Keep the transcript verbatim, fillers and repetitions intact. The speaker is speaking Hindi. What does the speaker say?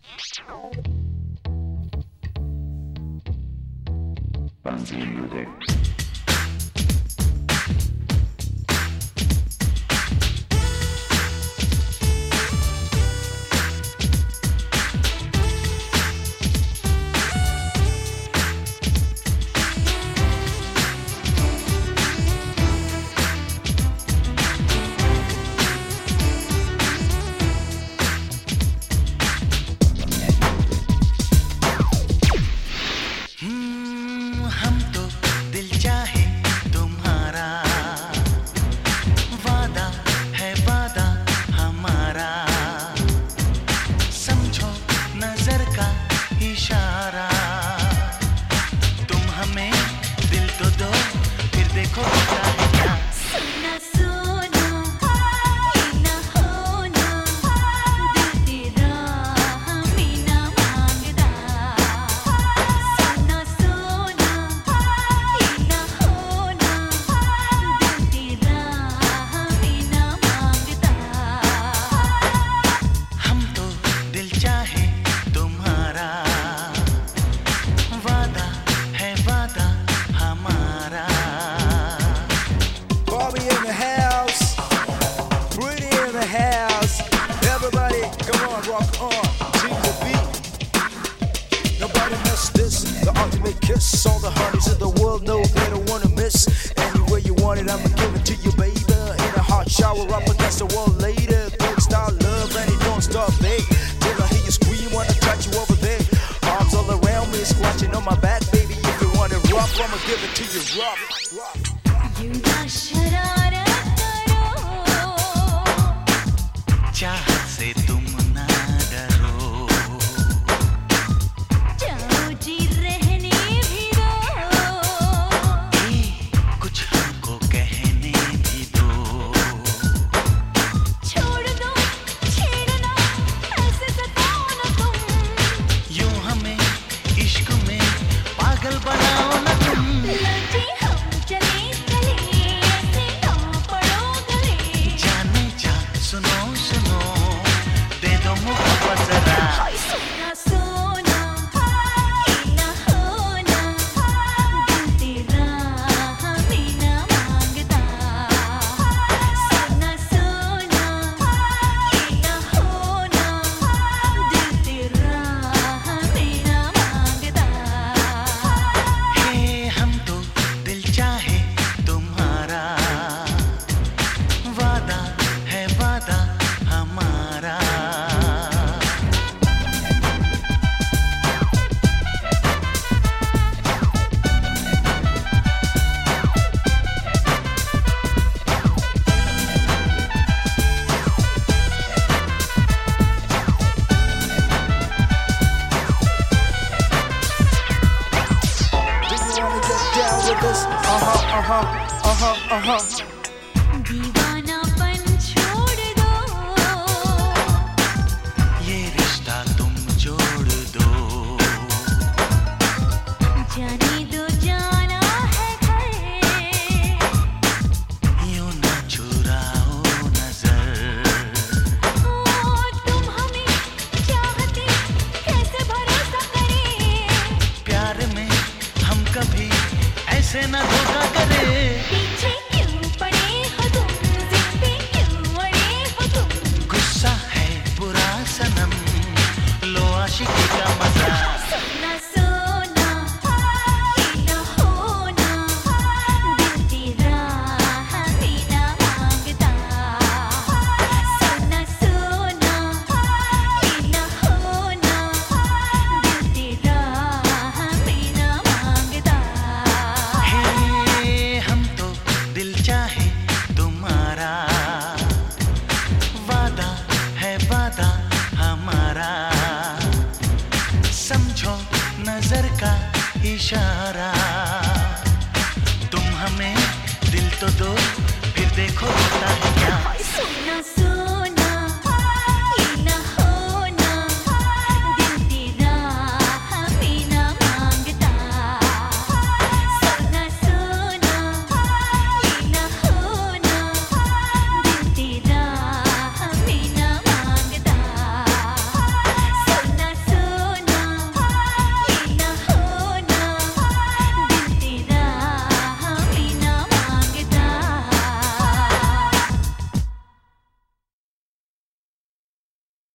Fancy music. Kiss all the honeys in the world know they don't wanna miss. Anywhere you want it, I'ma give it to you, baby. In a hot shower, up against the wall later. Third style love, and it don't stop, babe. Till I hear you scream, wanna touch you over there. Arms all around me, squatching on my back, baby. If you want it rough, I'ma give it to you rough. You ना शरारत करो, चाहत से तुम ना डरो, जाओ जी रहने भी दो, कुछ हमको कहने भी दो, छोड़ दो छेड़ना, ऐसे सताओ ना तुम, यूं हमें इश्क में पागल बनाओ ना तुम। लजी हम चले चले, ऐसे ना पड़ो गले, जाने जा सुनो सुनो, दे दो मोहब्बत जरा। हाय सोना सोना, ये ना होना, दिल तेरा हमें ना मांगता। सोना सोना, ये ना होना, दिल तेरा हमें ना मांगता। हे हम तो दिल चाहे तुम्हारा, वादा है वादा हमारा। Do you wanna get down with this? Uh-huh, uh-huh, uh-huh, uh-huh. दीवानापन छोड़ दो, ये रिश्ता तुम जोड़ दो, जाने दो जाना है घर, यूं ना चुराओ नजर। ओ तुम हमें चाहते कैसे भरोसा करें, प्यार में हम कभी ऐसे ना धोखा करे। पीछे क्यों पड़े हो तुम, जिद पे क्यों अड़े हो तुम, गुस्सा है बुरा सनम, लो आशिकी